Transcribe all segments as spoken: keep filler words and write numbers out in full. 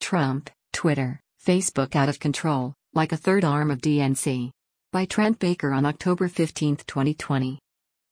Trump, Twitter, Facebook out of control, like a third arm of D N C. By Trent Baker on October fifteenth, twenty twenty.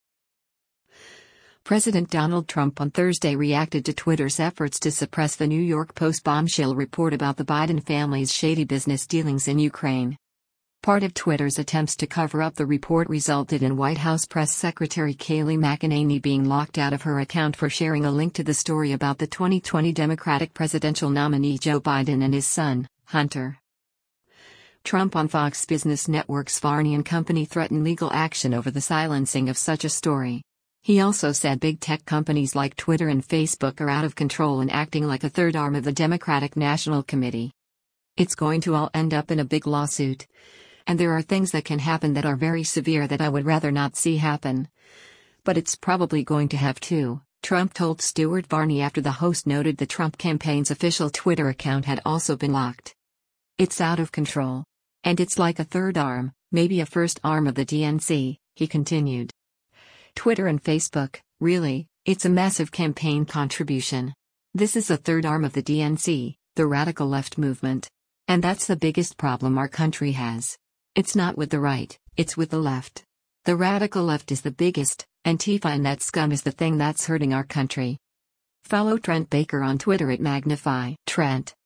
President Donald Trump on Thursday reacted to Twitter's efforts to suppress the New York Post bombshell report about the Biden family's shady business dealings in Ukraine. Part of Twitter's attempts to cover up the report resulted in White House Press Secretary Kayleigh McEnany being locked out of her account for sharing a link to the story about the twenty twenty Democratic presidential nominee Joe Biden and his son, Hunter. Trump on Fox Business Network's Varney and Company threatened legal action over the silencing of such a story. He also said big tech companies like Twitter and Facebook are out of control and acting like a third arm of the Democratic National Committee. It's going to all end up in a big lawsuit. And there are things that can happen that are very severe that I would rather not see happen. But it's probably going to have to, Trump told Stuart Varney after the host noted the Trump campaign's official Twitter account had also been locked. It's out of control. And it's like a third arm, maybe a first arm of the D N C, he continued. Twitter and Facebook, really, it's a massive campaign contribution. This is a third arm of the D N C, the radical left movement. And that's the biggest problem our country has. It's not with the right, it's with the left. The radical left is the biggest, Antifa and that scum is the thing that's hurting our country. Follow Trent Baker on Twitter at Magnify Trent.